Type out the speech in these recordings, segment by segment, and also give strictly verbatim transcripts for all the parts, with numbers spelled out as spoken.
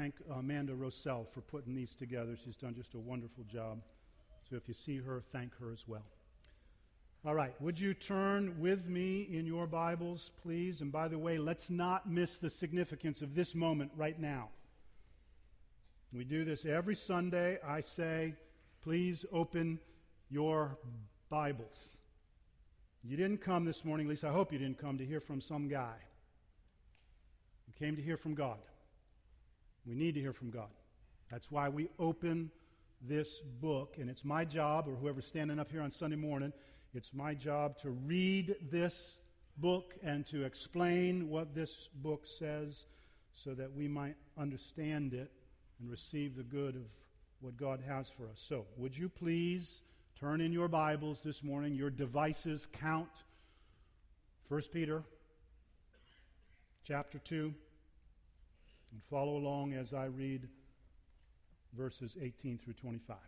thank Amanda Rossell for putting these together. She's done just a wonderful job. So if you see her, thank her as well. All right, would you turn with me in your Bibles, please? And by the way, let's not miss the significance of this moment right now. We do this every Sunday. I say, please open your Bibles. You didn't come this morning, at least I hope you didn't come to hear from some guy. You came to hear from God. We need to hear from God. That's why we open this book, and it's my job, or whoever's standing up here on Sunday morning, it's my job to read this book and to explain what this book says so that we might understand it and receive the good of what God has for us. So, would you please turn in your Bibles this morning, your devices, count First Peter chapter two, and follow along as I read verses eighteen through twenty-five.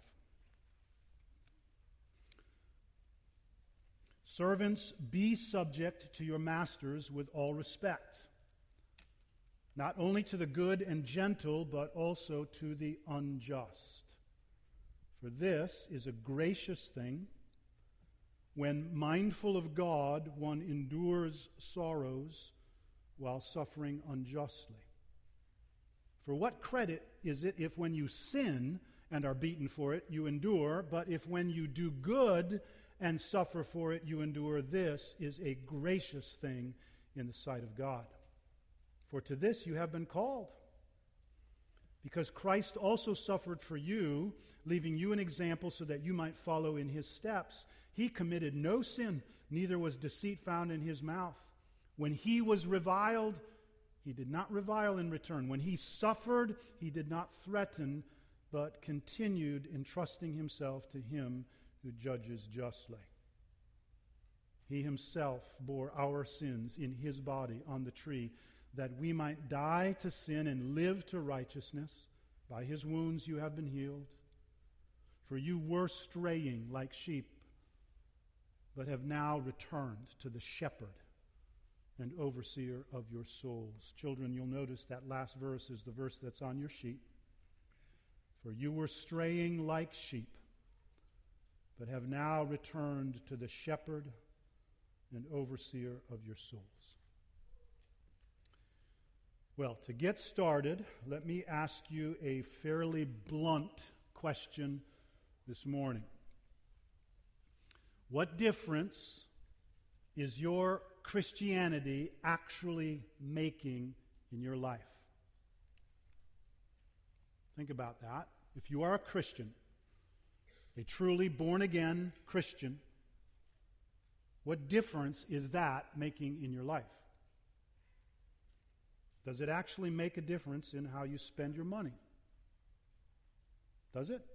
Servants, be subject to your masters with all respect, not only to the good and gentle, but also to the unjust. For this is a gracious thing. When mindful of God, one endures sorrows while suffering unjustly. For what credit is it if when you sin and are beaten for it, you endure, but if when you do good and suffer for it, you endure? This is a gracious thing in the sight of God. For to this you have been called, because Christ also suffered for you, leaving you an example so that you might follow in his steps. He committed no sin, neither was deceit found in his mouth. When he was reviled, he did not revile in return. When he suffered, he did not threaten, but continued entrusting himself to him who judges justly. He himself bore our sins in his body on the tree, that we might die to sin and live to righteousness. By his wounds you have been healed. For you were straying like sheep, but have now returned to the shepherd and overseer of your souls. Children, you'll notice that last verse is the verse that's on your sheet. For you were straying like sheep, but have now returned to the shepherd and overseer of your souls. Well, to get started, let me ask you a fairly blunt question this morning. What difference is your Christianity actually making in your life? Think about that. If you are a Christian, a truly born-again Christian, what difference is that making in your life? Does it actually make a difference in how you spend your money? Does it?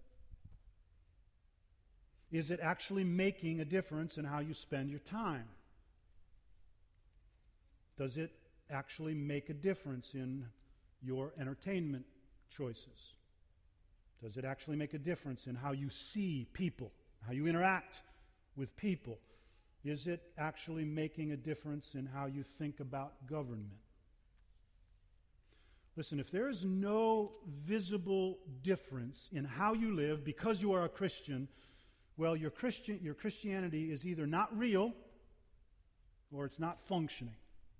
Is it actually making a difference in how you spend your time? Does it actually make a difference in your entertainment choices? Does it actually make a difference in how you see people, how you interact with people? Is it actually making a difference in how you think about government? Listen, if there is no visible difference in how you live because you are a Christian, well, your Christian, your Christianity is either not real or it's not functioning.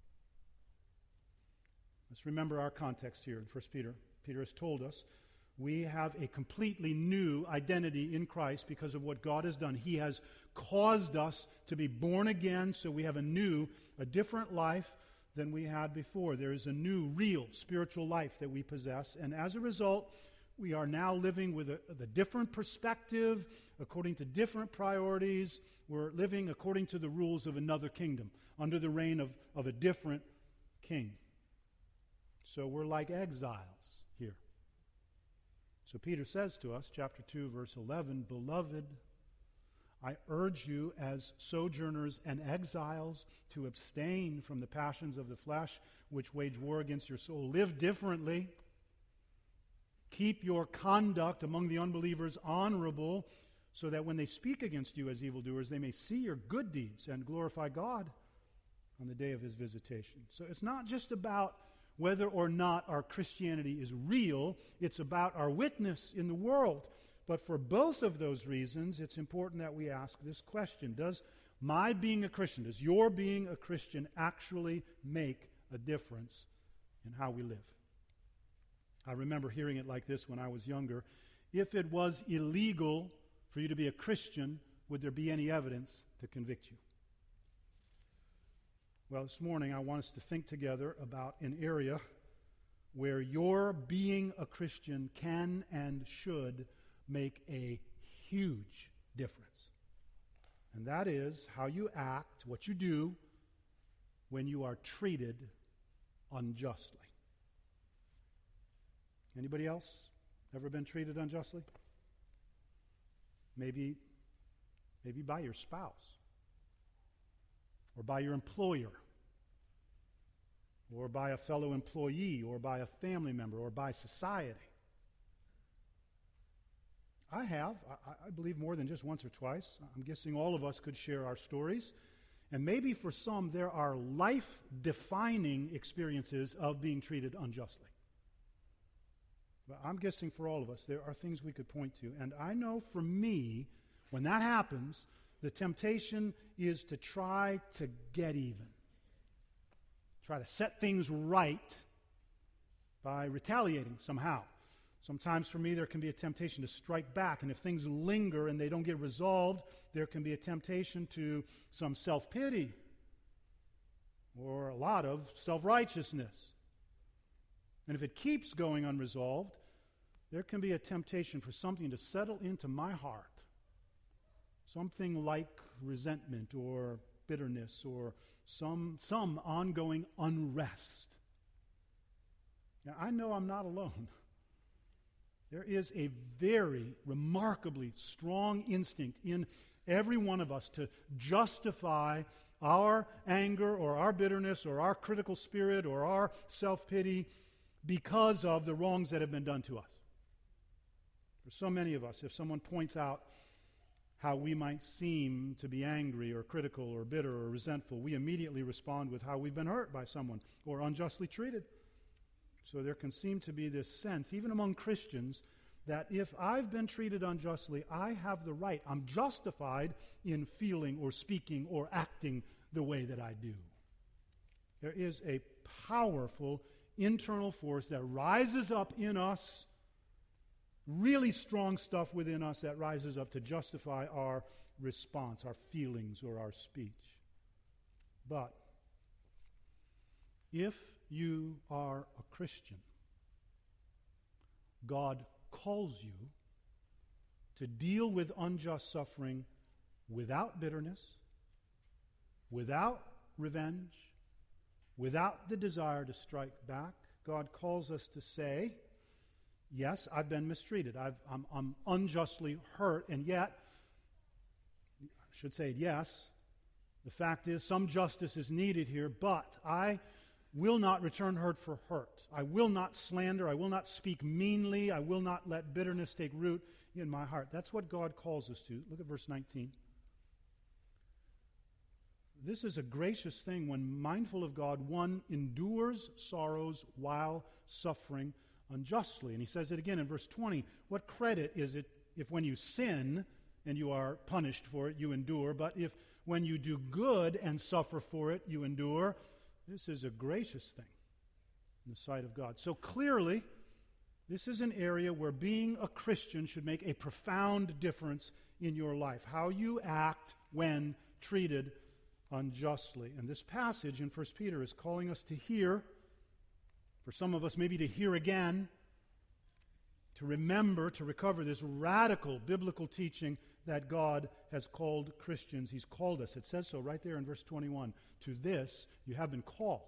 Let's remember our context here in First Peter. Peter has told us we have a completely new identity in Christ because of what God has done. He has caused us to be born again, so we have a new, a different life than we had before. There is a new, real spiritual life that we possess, and as a result, we are now living with a, a different perspective, according to different priorities. We're living according to the rules of another kingdom, under the reign of, of a different king. So we're like exiles here. So Peter says to us, chapter two, verse eleven, Beloved, I urge you as sojourners and exiles to abstain from the passions of the flesh which wage war against your soul. Live differently. Keep your conduct among the unbelievers honorable, so that when they speak against you as evildoers, they may see your good deeds and glorify God on the day of his visitation. So it's not just about whether or not our Christianity is real. It's about our witness in the world. But for both of those reasons, it's important that we ask this question. Does my being a Christian, does your being a Christian actually make a difference in how we live? I remember hearing it like this when I was younger. If it was illegal for you to be a Christian, would there be any evidence to convict you? Well, this morning I want us to think together about an area where your being a Christian can and should make a huge difference. And that is how you act, what you do, when you are treated unjustly. Anybody else ever been treated unjustly? Maybe, maybe by your spouse, or by your employer, or by a fellow employee, or by a family member, or by society. I have, I, I believe more than just once or twice. I'm guessing all of us could share our stories. And maybe for some there are life-defining experiences of being treated unjustly. But I'm guessing for all of us there are things we could point to. And I know for me, when that happens, the temptation is to try to get even. Try to set things right by retaliating somehow. Sometimes for me there can be a temptation to strike back, and if things linger and they don't get resolved, there can be a temptation to some self-pity or a lot of self-righteousness. And if it keeps going unresolved, there can be a temptation for something to settle into my heart. Something like resentment or bitterness or some, some ongoing unrest. Now, I know I'm not alone. There is a very remarkably strong instinct in every one of us to justify our anger or our bitterness or our critical spirit or our self-pity because of the wrongs that have been done to us. For so many of us, if someone points out how we might seem to be angry or critical or bitter or resentful, we immediately respond with how we've been hurt by someone or unjustly treated. So there can seem to be this sense, even among Christians, that if I've been treated unjustly, I have the right, I'm justified in feeling or speaking or acting the way that I do. There is a powerful internal force that rises up in us, really strong stuff within us that rises up to justify our response, our feelings, or our speech. But if you are a Christian, God calls you to deal with unjust suffering without bitterness, without revenge, without the desire to strike back. God calls us to say, yes, I've been mistreated. I've, I'm, I'm unjustly hurt, and yet, I should say yes, the fact is some justice is needed here, but I will not return hurt for hurt. I will not slander. I will not speak meanly. I will not let bitterness take root in my heart. That's what God calls us to. Look at verse nineteen. This is a gracious thing when, mindful of God, one endures sorrows while suffering unjustly. And he says it again in verse twenty. What credit is it if when you sin and you are punished for it, you endure, but if when you do good and suffer for it, you endure? This is a gracious thing in the sight of God. So clearly, this is an area where being a Christian should make a profound difference in your life. How you act when treated unjustly. And this passage in First Peter is calling us to hear, for some of us maybe to hear again, to remember, to recover this radical biblical teaching that God has called Christians. He's called us. It says so right there in verse twenty-one. To this you have been called,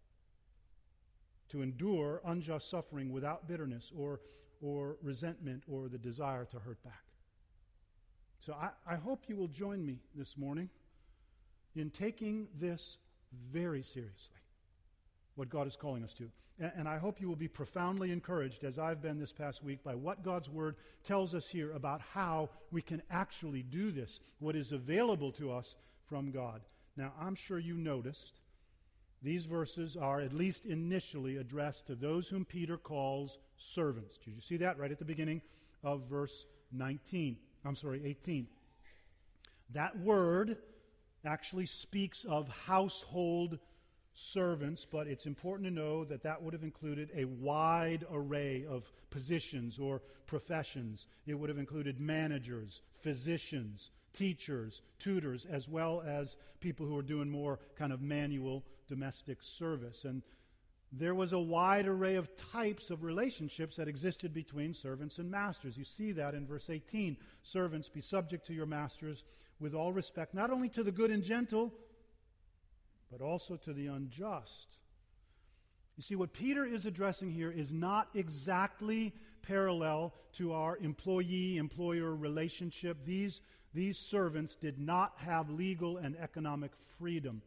to endure unjust suffering without bitterness or, or resentment or the desire to hurt back. So I, I hope you will join me this morning in taking this very seriously, what God is calling us to. And, and I hope you will be profoundly encouraged, as I've been this past week, by what God's Word tells us here about how we can actually do this, what is available to us from God. Now, I'm sure you noticed these verses are, at least initially, addressed to those whom Peter calls servants. Did you see that right at the beginning of verse nineteen? I'm sorry, eighteen. That word actually speaks of household servants, but it's important to know that that would have included a wide array of positions or professions. It would have included managers, physicians, teachers, tutors, as well as people who are doing more kind of manual domestic service. And there was a wide array of types of relationships that existed between servants and masters. You see that in verse eighteen. Servants, be subject to your masters with all respect, not only to the good and gentle, but also to the unjust. You see, what Peter is addressing here is not exactly parallel to our employee-employer relationship. These, these servants did not have legal and economic freedom.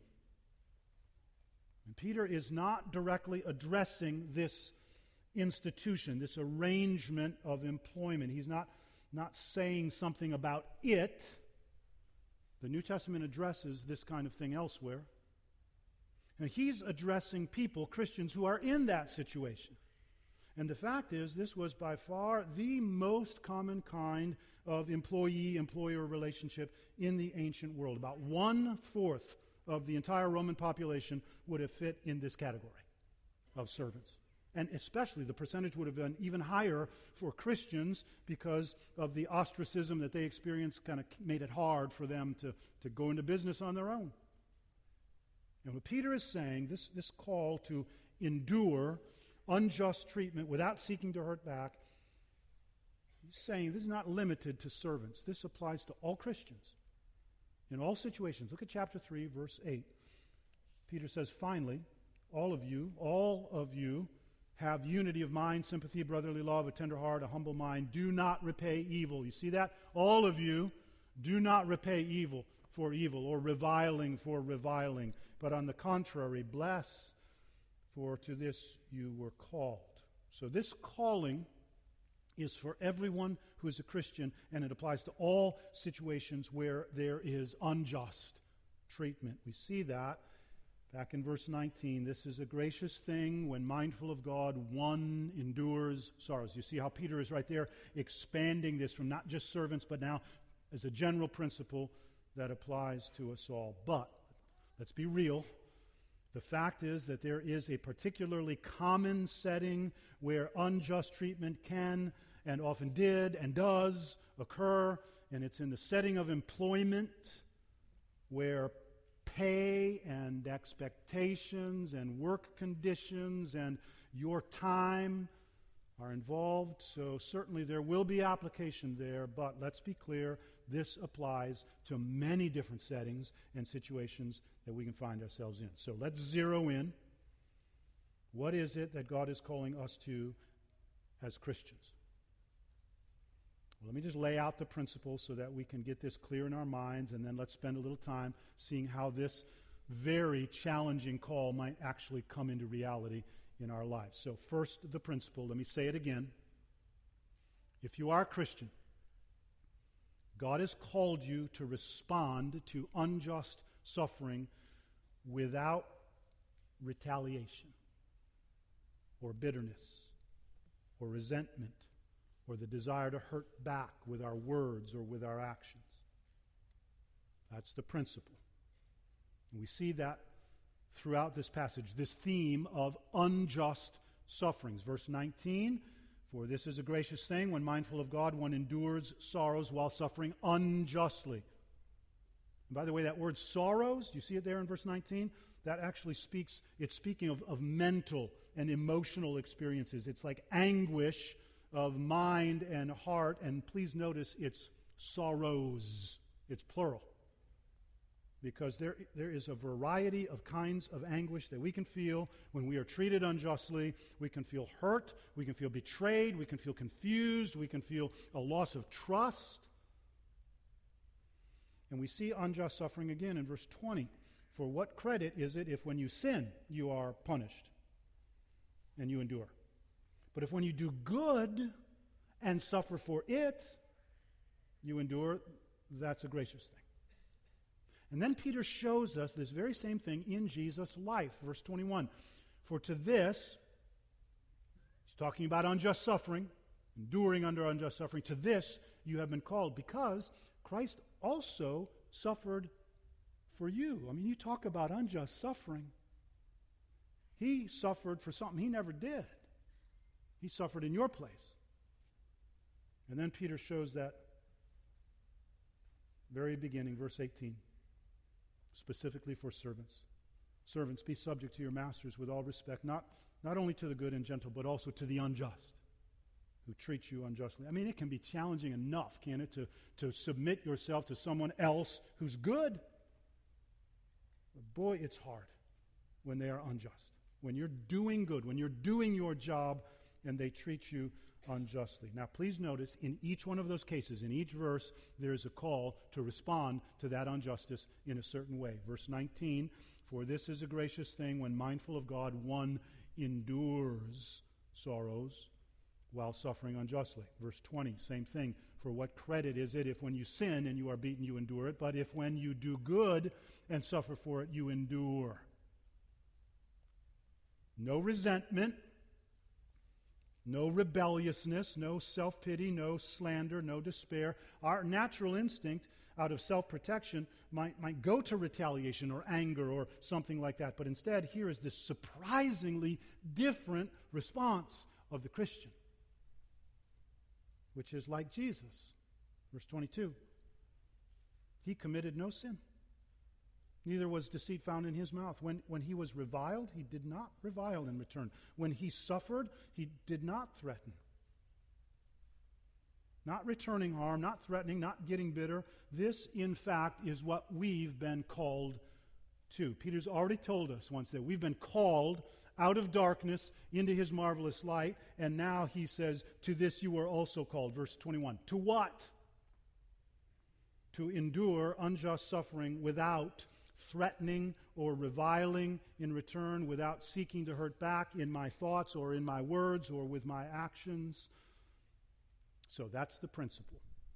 And Peter is not directly addressing this institution, this arrangement of employment. He's not, not saying something about it. The New Testament addresses this kind of thing elsewhere. And he's addressing people, Christians, who are in that situation. And the fact is, this was by far the most common kind of employee-employer relationship in the ancient world. About one-fourth of the entire Roman population would have fit in this category of servants. And especially the percentage would have been even higher for Christians because of the ostracism that they experienced kind of made it hard for them to, to go into business on their own. And what Peter is saying, this, this call to endure unjust treatment without seeking to hurt back, he's saying this is not limited to servants. This applies to all Christians in all situations. Look at chapter three, verse eight. Peter says, finally, all of you, all of you have unity of mind, sympathy, brotherly love, a tender heart, a humble mind. Do not repay evil. You see that? All of you do not repay evil for evil or reviling for reviling, but on the contrary, bless, for to this you were called. So this calling is for everyone who is a Christian, and it applies to all situations where there is unjust treatment. We see that back in verse nineteen. This is a gracious thing when mindful of God, one endures sorrows. You see how Peter is right there expanding this from not just servants, but now as a general principle that applies to us all. But let's be real. The fact is that there is a particularly common setting where unjust treatment can and often did and does occur, and it's in the setting of employment where pay and expectations and work conditions and your time are involved. So certainly there will be application there, but let's be clear, this applies to many different settings and situations that we can find ourselves in. So let's zero in. What is it that God is calling us to as Christians? Well, let me just lay out the principles so that we can get this clear in our minds, and then let's spend a little time seeing how this very challenging call might actually come into reality in our lives. So first, the principle. Let me say it again. If you are a Christian, God has called you to respond to unjust suffering without retaliation or bitterness or resentment or the desire to hurt back with our words or with our actions. That's the principle. And we see that throughout this passage, this theme of unjust sufferings. Verse nineteen, for this is a gracious thing, when mindful of God, one endures sorrows while suffering unjustly. And by the way, that word sorrows, do you see it there in verse nineteen? That actually speaks, it's speaking of, of mental and emotional experiences. It's like anguish of mind and heart, and please notice it's sorrows. It's plural. Because there, there is a variety of kinds of anguish that we can feel when we are treated unjustly. We can feel hurt, we can feel betrayed, we can feel confused, we can feel a loss of trust. And we see unjust suffering again in verse twenty. For what credit is it if when you sin, you are punished and you endure? But if when you do good and suffer for it, you endure, that's a gracious thing. And then Peter shows us this very same thing in Jesus' life. Verse twenty-one, for to this, he's talking about unjust suffering, enduring under unjust suffering, to this you have been called, because Christ also suffered for you. I mean, you talk about unjust suffering. He suffered for something he never did. He suffered in your place. And then Peter shows that very beginning, verse eighteen, specifically for servants. Servants, be subject to your masters with all respect, not, not only to the good and gentle, but also to the unjust, who treat you unjustly. I mean, it can be challenging enough, can it, to, to submit yourself to someone else who's good. But boy, it's hard when they are unjust. When you're doing good, when you're doing your job, and they treat you unjustly. Now, please notice, in each one of those cases, in each verse, there is a call to respond to that injustice in a certain way. Verse nineteen, for this is a gracious thing when mindful of God, one endures sorrows while suffering unjustly. Verse twenty, same thing. For what credit is it if when you sin and you are beaten, you endure it, but if when you do good and suffer for it, you endure? No resentment, no rebelliousness, no self-pity, no slander, no despair. Our natural instinct, out of self-protection, might, might go to retaliation or anger or something like that. But instead, here is this surprisingly different response of the Christian, which is like Jesus. Verse twenty-two, he committed no sin. Neither was deceit found in his mouth. When, when he was reviled, he did not revile in return. When he suffered, he did not threaten. Not returning harm, not threatening, not getting bitter. This, in fact, is what we've been called to. Peter's already told us once that we've been called out of darkness into his marvelous light, and now he says, to this you are also called. Verse twenty-one. To what? To endure unjust suffering without threatening or reviling in return, without seeking to hurt back in my thoughts or in my words or with my actions. So that's the principle.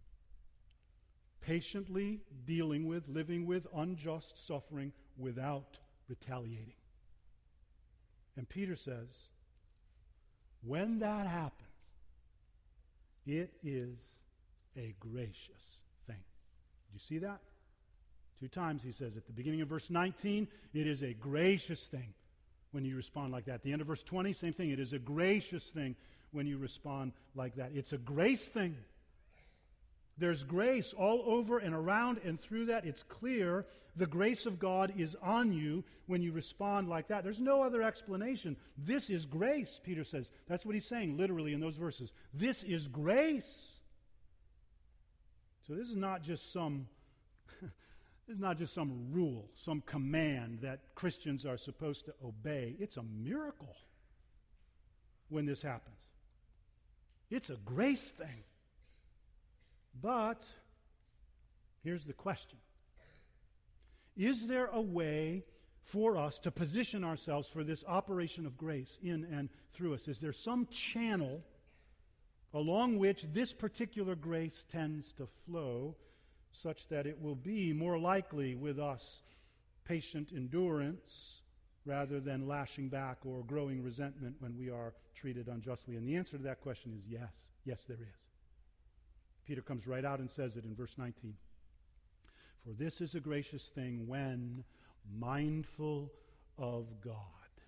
Patiently dealing with, living with unjust suffering without retaliating. And Peter says, when that happens, it is a gracious thing. Did you see that? Two times he says at the beginning of verse nineteen, it is a gracious thing when you respond like that. At the end of verse twenty, same thing. It is a gracious thing when you respond like that. It's a grace thing. There's grace all over and around and through that. It's clear the grace of God is on you when you respond like that. There's no other explanation. This is grace, Peter says. That's what he's saying literally in those verses. This is grace. So this is not just some This is not just some rule, some command that Christians are supposed to obey. It's a miracle when this happens. It's a grace thing. But here's the question. Is there a way for us to position ourselves for this operation of grace in and through us? Is there some channel along which this particular grace tends to flow, such that it will be more likely with us patient endurance rather than lashing back or growing resentment when we are treated unjustly? And the answer to that question is yes. Yes, there is. Peter comes right out and says it in verse nineteen. For this is a gracious thing when mindful of God.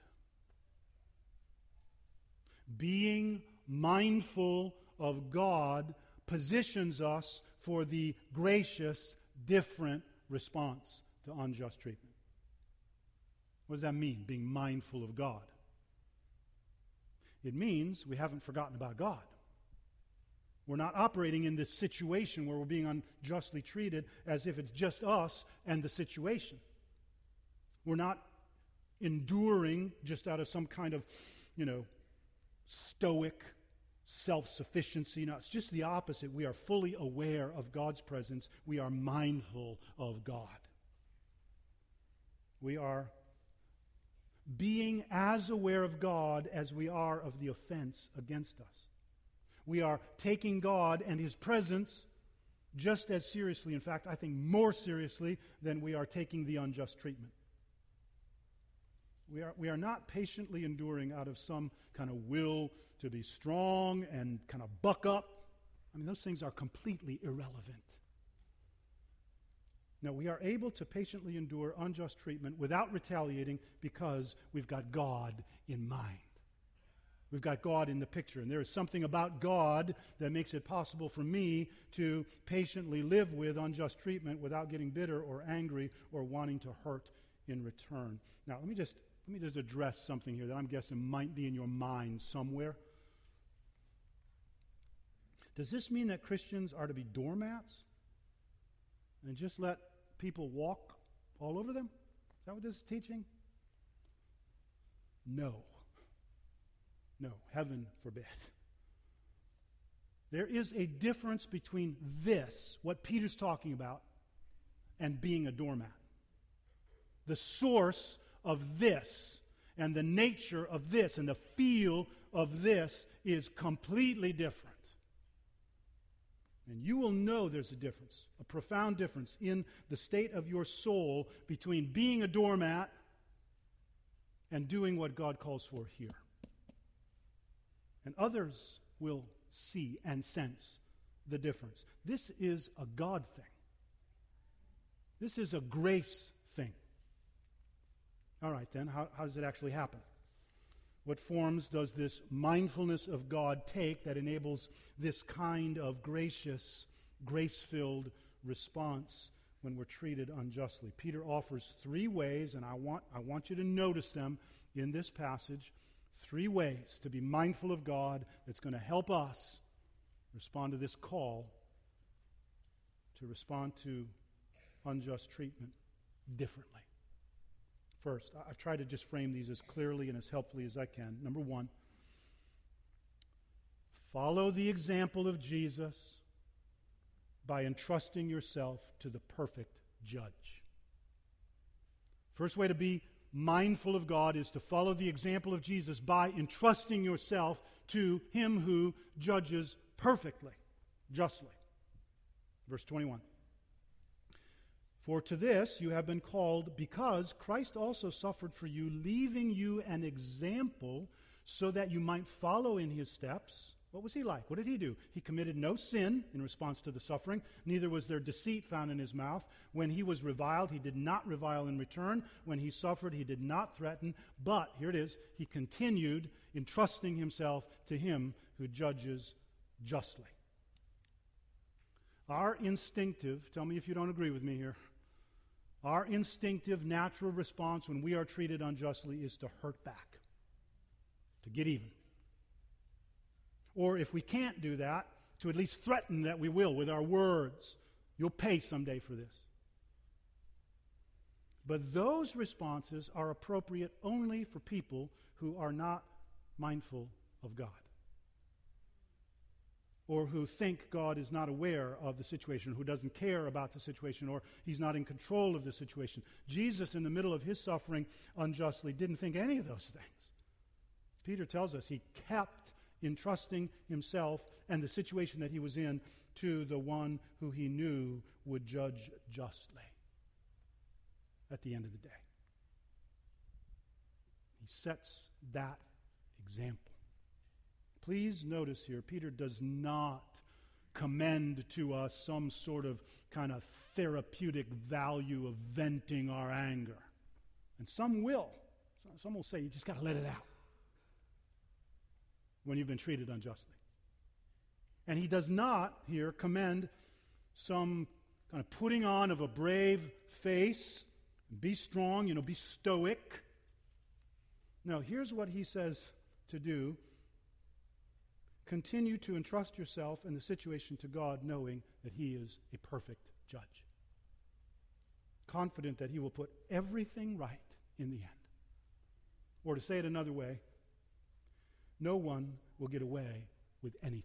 Being mindful of God positions us for the gracious, different response to unjust treatment. What does that mean, being mindful of God? It means we haven't forgotten about God. We're not operating in this situation where we're being unjustly treated as if it's just us and the situation. We're not enduring just out of some kind of, you know, stoic self-sufficiency. No, it's just the opposite. We are fully aware of God's presence. We are mindful of God. We are being as aware of God as we are of the offense against us. We are taking God and His presence just as seriously, in fact, I think more seriously than we are taking the unjust treatment. We are, we are not patiently enduring out of some kind of will to be strong and kind of buck up. I mean, those things are completely irrelevant. No, we are able to patiently endure unjust treatment without retaliating because we've got God in mind. We've got God in the picture, and there is something about God that makes it possible for me to patiently live with unjust treatment without getting bitter or angry or wanting to hurt in return. Now, let me just let me just address something here that I'm guessing might be in your mind somewhere. Does this mean that Christians are to be doormats and just let people walk all over them? Is that what this is teaching? No. No, heaven forbid. There is a difference between this, what Peter's talking about, and being a doormat. The source of this and the nature of this and the feel of this is completely different. And you will know there's a difference, a profound difference in the state of your soul between being a doormat and doing what God calls for here. And others will see and sense the difference. This is a God thing. This is a grace thing. All right, then, how, how does it actually happen? What forms does this mindfulness of God take that enables this kind of gracious, grace-filled response when we're treated unjustly? Peter offers three ways, and I want, I want you to notice them in this passage. Three ways to be mindful of God that's going to help us respond to this call to respond to unjust treatment differently. First, I've tried to just frame these as clearly and as helpfully as I can. Number one, follow the example of Jesus by entrusting yourself to the perfect judge. First way to be mindful of God is to follow the example of Jesus by entrusting yourself to Him who judges perfectly, justly. Verse twenty-one. For to this you have been called, because Christ also suffered for you, leaving you an example so that you might follow in His steps. What was He like? What did He do? He committed no sin in response to the suffering. Neither was there deceit found in His mouth. When He was reviled, He did not revile in return. When He suffered, He did not threaten. But, here it is, He continued entrusting Himself to Him who judges justly. Our instinctive, tell me if you don't agree with me here, our instinctive natural response when we are treated unjustly is to hurt back, to get even. Or if we can't do that, to at least threaten that we will with our words. You'll pay someday for this. But those responses are appropriate only for people who are not mindful of God, or who think God is not aware of the situation, who doesn't care about the situation, or He's not in control of the situation. Jesus, in the middle of His suffering unjustly, didn't think any of those things. Peter tells us He kept entrusting Himself and the situation that He was in to the one who He knew would judge justly at the end of the day. He sets that example. Please notice here, Peter does not commend to us some sort of kind of therapeutic value of venting our anger. And some will. Some will say, you just got to let it out when you've been treated unjustly. And he does not here commend some kind of putting on of a brave face, be strong, you know, be stoic. No, here's what he says to do. Continue to entrust yourself and the situation to God, knowing that He is a perfect judge. Confident that He will put everything right in the end. Or to say it another way, no one will get away with anything.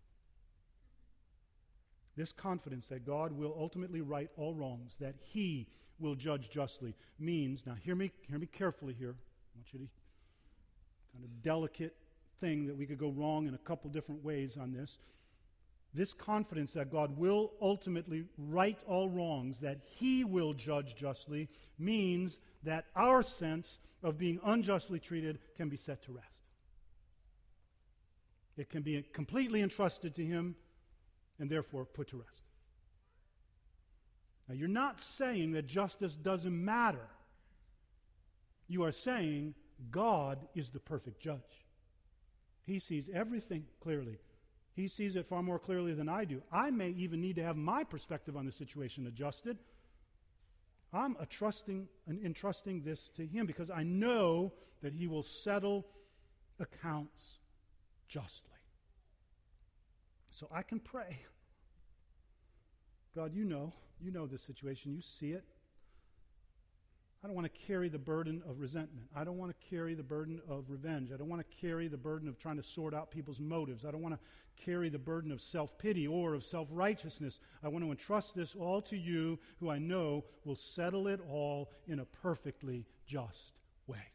This confidence that God will ultimately right all wrongs, that He will judge justly, means, now hear me, hear me carefully here. I want you to kind of delicate thing that we could go wrong in a couple different ways on this. This confidence that God will ultimately right all wrongs, that He will judge justly, means that our sense of being unjustly treated can be set to rest. It can be completely entrusted to Him and therefore put to rest. Now, you're not saying that justice doesn't matter. You are saying God is the perfect judge. He sees everything clearly. He sees it far more clearly than I do. I may even need to have my perspective on the situation adjusted. I'm trusting and entrusting this to Him because I know that He will settle accounts justly. So I can pray. God, you know, you know this situation. You see it. I don't want to carry the burden of resentment. I don't want to carry the burden of revenge. I don't want to carry the burden of trying to sort out people's motives. I don't want to carry the burden of self-pity or of self-righteousness. I want to entrust this all to you, who I know will settle it all in a perfectly just way.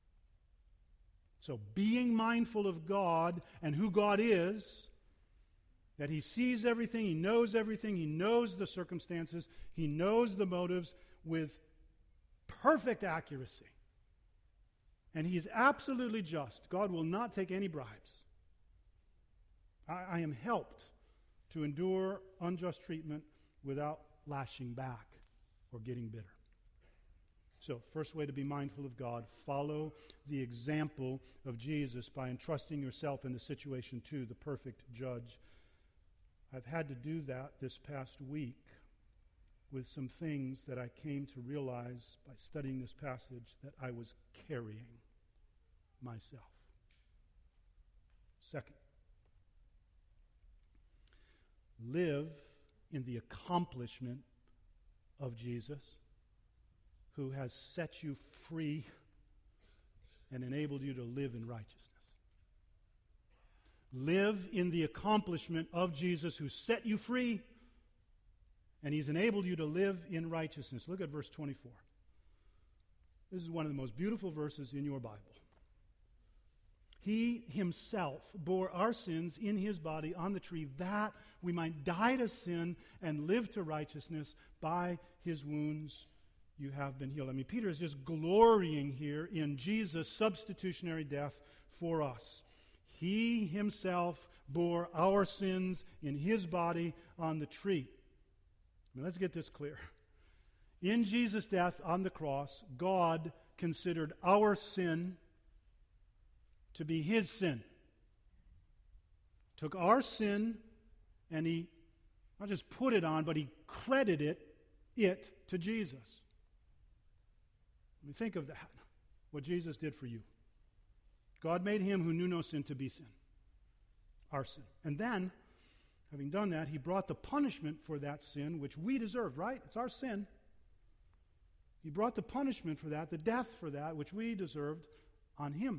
So being mindful of God and who God is, that He sees everything, He knows everything, He knows the circumstances, He knows the motives with perfect accuracy. And He is absolutely just. God will not take any bribes. I, I am helped to endure unjust treatment without lashing back or getting bitter. So, first way to be mindful of God, follow the example of Jesus by entrusting yourself in the situation to the perfect judge. I've had to do that this past week with some things that I came to realize by studying this passage that I was carrying myself. Second, live in the accomplishment of Jesus, who has set you free and enabled you to live in righteousness. Live in the accomplishment of Jesus, who set you free, and He's enabled you to live in righteousness. Look at verse twenty-four. This is one of the most beautiful verses in your Bible. He Himself bore our sins in His body on the tree, that we might die to sin and live to righteousness. By His wounds you have been healed. I mean, Peter is just glorying here in Jesus' substitutionary death for us. He Himself bore our sins in His body on the tree. Now, let's get this clear. In Jesus' death on the cross, God considered our sin to be His sin. Took our sin and He not just put it on, but He credited it to Jesus. I mean, think of that, what Jesus did for you. God made Him who knew no sin to be sin, our sin. And then, having done that, He brought the punishment for that sin, which we deserved, right? It's our sin. He brought the punishment for that, the death for that, which we deserved, on Him.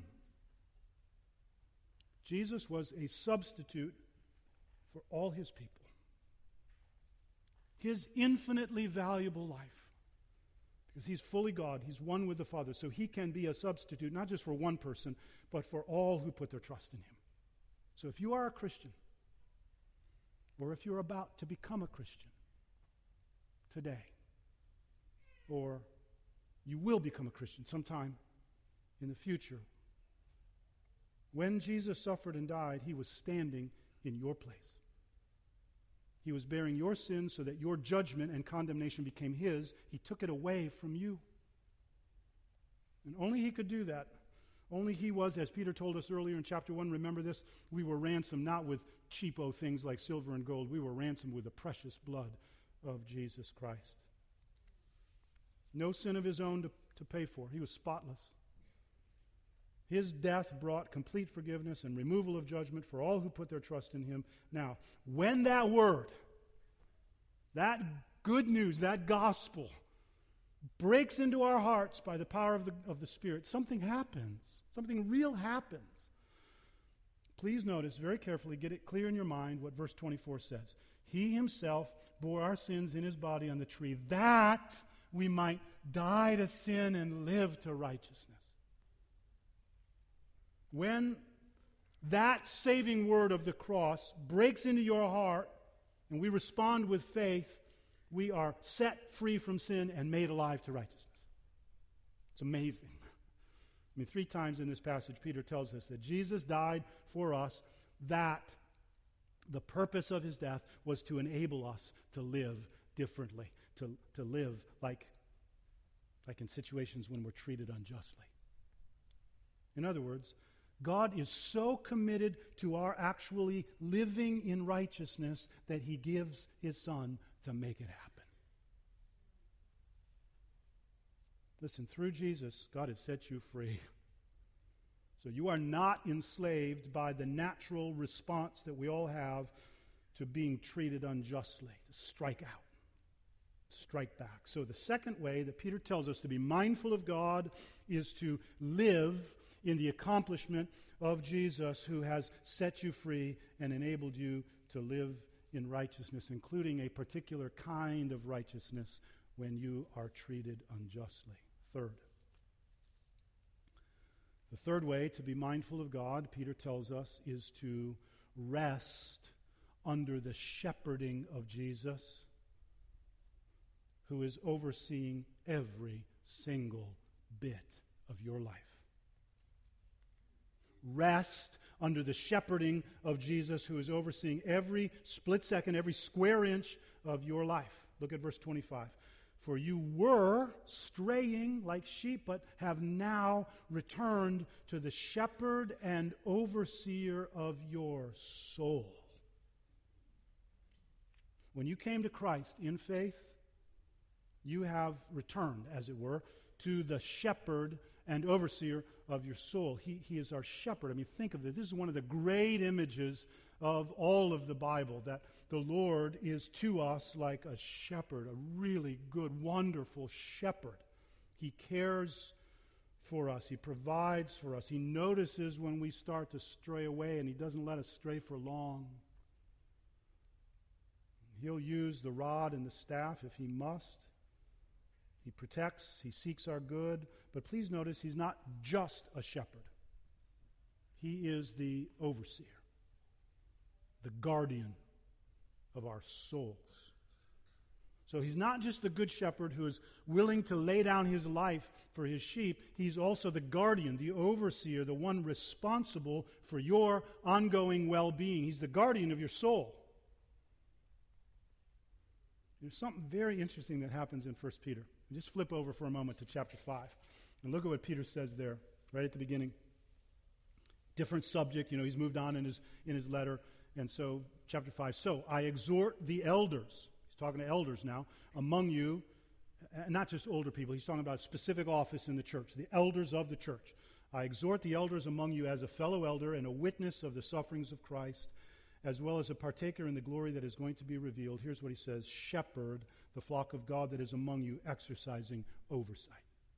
Jesus was a substitute for all His people. His infinitely valuable life. Because He's fully God. He's one with the Father. So He can be a substitute, not just for one person, but for all who put their trust in Him. So if you are a Christian, or if you're about to become a Christian today, or you will become a Christian sometime in the future, when Jesus suffered and died, He was standing in your place. He was bearing your sins so that your judgment and condemnation became His. He took it away from you. And only He could do that. Only He was, as Peter told us earlier in chapter one, remember this? We were ransomed not with cheapo things like silver and gold. We were ransomed with the precious blood of Jesus Christ. No sin of His own to, to pay for. He was spotless. His death brought complete forgiveness and removal of judgment for all who put their trust in Him. Now, when that word, that good news, that gospel, breaks into our hearts by the power of the, of the Spirit, something happens. Something real happens. Please notice very carefully, get it clear in your mind what verse twenty-four says. He Himself bore our sins in His body on the tree, that we might die to sin and live to righteousness. When that saving word of the cross breaks into your heart and we respond with faith, we are set free from sin and made alive to righteousness. It's amazing. I mean, three times in this passage, Peter tells us that Jesus died for us, that the purpose of his death was to enable us to live differently, to, to live like, like in situations when we're treated unjustly. In other words, God is so committed to our actually living in righteousness that he gives his Son to make it happen. Listen, through Jesus, God has set you free. So you are not enslaved by the natural response that we all have to being treated unjustly, to strike out, strike back. So the second way that Peter tells us to be mindful of God is to live in the accomplishment of Jesus, who has set you free and enabled you to live in righteousness, including a particular kind of righteousness when you are treated unjustly. Third. The third way to be mindful of God, Peter tells us, is to rest under the shepherding of Jesus, who is overseeing every single bit of your life. Rest under the shepherding of Jesus, who is overseeing every split second, every square inch of your life. Look at verse twenty-five. For you were straying like sheep, but have now returned to the shepherd and overseer of your soul. When you came to Christ in faith, you have returned, as it were, to the shepherd and overseer of your soul. He, he is our shepherd. I mean, think of this. This is one of the great images of all of the Bible, that the Lord is to us like a shepherd, a really good, wonderful shepherd. He cares for us. He provides for us. He notices when we start to stray away, and he doesn't let us stray for long. He'll use the rod and the staff if he must. He protects, he seeks our good. But please notice, he's not just a shepherd. He is the overseer, the guardian of our souls. So he's not just the good shepherd who is willing to lay down his life for his sheep. He's also the guardian, the overseer, the one responsible for your ongoing well-being. He's the guardian of your soul. There's something very interesting that happens in First Peter. Just flip over for a moment to chapter five. And look at what Peter says there, right at the beginning. Different subject, you know, he's moved on in his in his letter. And so, chapter five. So, I exhort the elders, he's talking to elders now, among you, and not just older people, he's talking about a specific office in the church, the elders of the church. I exhort the elders among you as a fellow elder and a witness of the sufferings of Christ, as well as a partaker in the glory that is going to be revealed. Here's what he says: shepherd the flock of God that is among you, exercising oversight.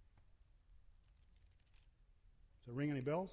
Does it ring any bells?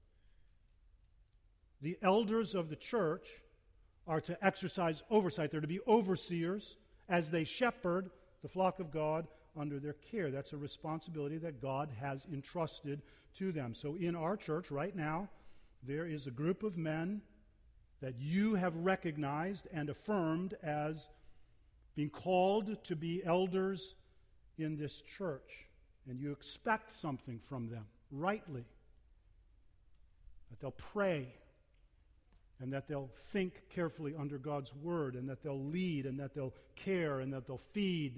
The elders of the church are to exercise oversight. They're to be overseers as they shepherd the flock of God under their care. That's a responsibility that God has entrusted to them. So in our church right now, there is a group of men that you have recognized and affirmed as being called to be elders in this church. And you expect something from them, rightly. That they'll pray, and that they'll think carefully under God's word, and that they'll lead, and that they'll care, and that they'll feed.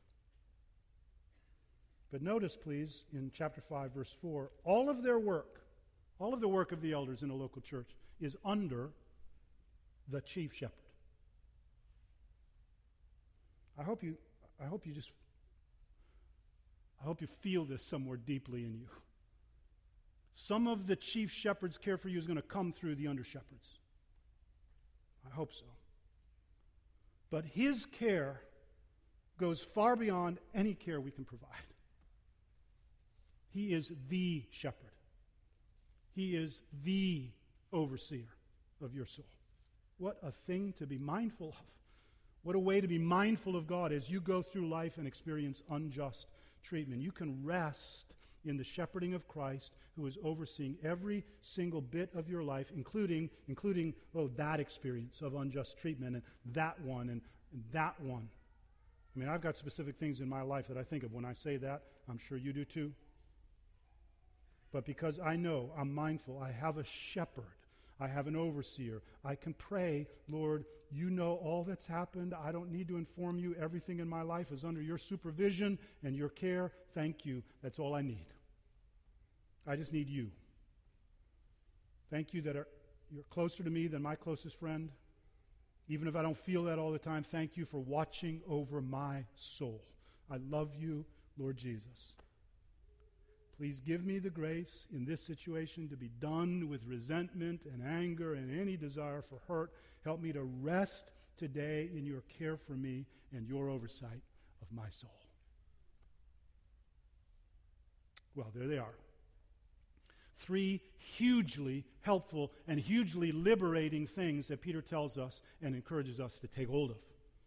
But notice, please, in chapter five, verse four, all of their work, all of the work of the elders in a local church is under the chief shepherd. I hope you, I hope you just, I hope you feel this somewhere deeply in you. Some of the chief shepherd's care for you is going to come through the under shepherds. I hope so. But his care goes far beyond any care we can provide. He is the shepherd. He is the overseer of your soul. What a thing to be mindful of. What a way to be mindful of God as you go through life and experience unjust treatment. You can rest in the shepherding of Christ, who is overseeing every single bit of your life, including, including oh, that experience of unjust treatment and that one and that one. I mean, I've got specific things in my life that I think of when I say that. I'm sure you do too. But because I know, I'm mindful, I have a shepherd, I have an overseer, I can pray, Lord, you know all that's happened. I don't need to inform you. Everything in my life is under your supervision and your care. Thank you. That's all I need. I just need you. Thank you that are, you're closer to me than my closest friend. Even if I don't feel that all the time, thank you for watching over my soul. I love you, Lord Jesus. Please give me the grace in this situation to be done with resentment and anger and any desire for hurt. Help me to rest today in your care for me and your oversight of my soul. Well, there they are. Three hugely helpful and hugely liberating things that Peter tells us and encourages us to take hold of.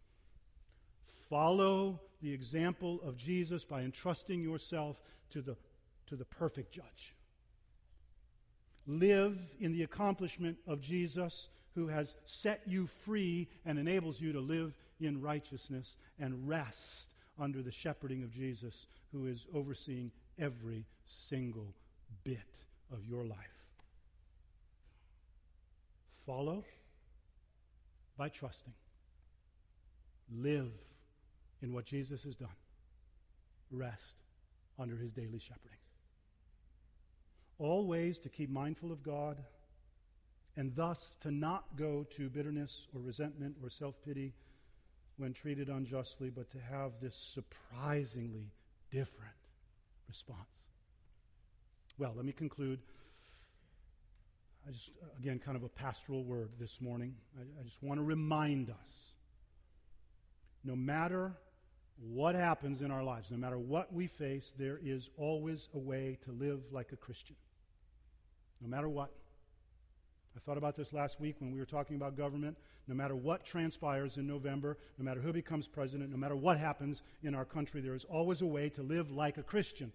Follow the example of Jesus by entrusting yourself to the to the perfect judge. Live in the accomplishment of Jesus, who has set you free and enables you to live in righteousness, and rest under the shepherding of Jesus, who is overseeing every single bit of your life. Follow by trusting. Live in what Jesus has done. Rest under his daily shepherding. All ways to keep mindful of God, and thus to not go to bitterness or resentment or self-pity when treated unjustly, but to have this surprisingly different response. Well, let me conclude. I just, again, kind of a pastoral word this morning. I, I just want to remind us, no matter what happens in our lives, no matter what we face, there is always a way to live like a Christian. No matter what. I thought about this last week when we were talking about government. No matter what transpires in November, no matter who becomes president, no matter what happens in our country, there is always a way to live like a Christian.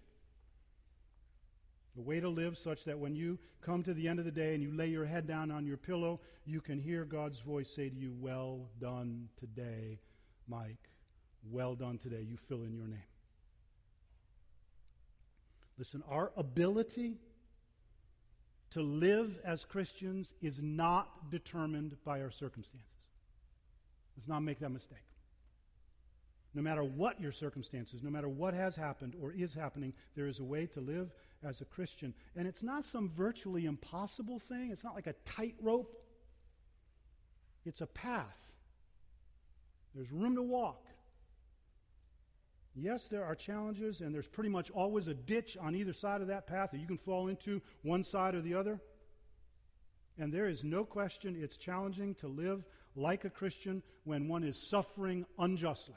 A way to live such that when you come to the end of the day and you lay your head down on your pillow, you can hear God's voice say to you, "Well done today, Mike. Well done today." You fill in your name. Listen, our ability to live as Christians is not determined by our circumstances. Let's not make that mistake. No matter what your circumstances, no matter what has happened or is happening, there is a way to live as a Christian. And it's not some virtually impossible thing. It's not like a tightrope. It's a path. There's room to walk. Yes, there are challenges, and there's pretty much always a ditch on either side of that path that you can fall into, one side or the other. And there is no question it's challenging to live like a Christian when one is suffering unjustly.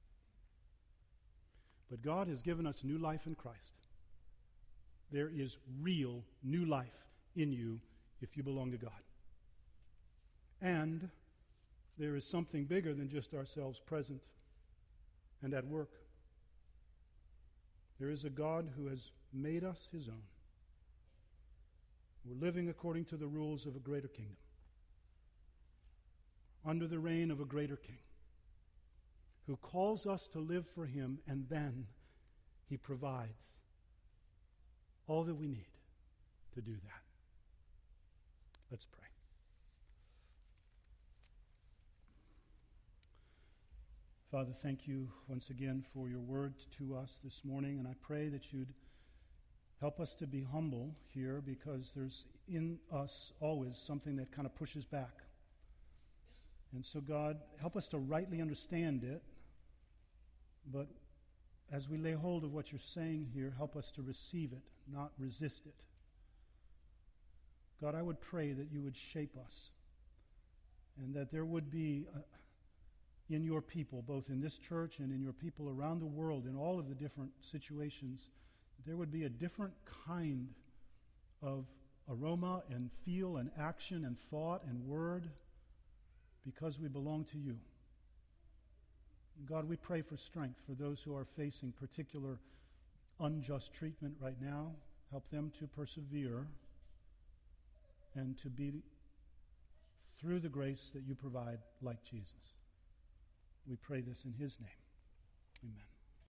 But God has given us new life in Christ. There is real new life in you if you belong to God. And there is something bigger than just ourselves present and at work. There is a God who has made us his own. We're living according to the rules of a greater kingdom, under the reign of a greater king, who calls us to live for him, and then he provides all that we need to do that. Let's pray. Father, thank you once again for your word to us this morning, and I pray that you'd help us to be humble here, because there's in us always something that kind of pushes back. And so, God, help us to rightly understand it, but as we lay hold of what you're saying here, help us to receive it, not resist it. God, I would pray that you would shape us, and that there would be a, in your people, both in this church and in your people around the world, in all of the different situations, there would be a different kind of aroma and feel and action and thought and word because we belong to you. God, we pray for strength for those who are facing particular unjust treatment right now. Help them to persevere and to be, through the grace that you provide, like Jesus. We pray this in his name. Amen.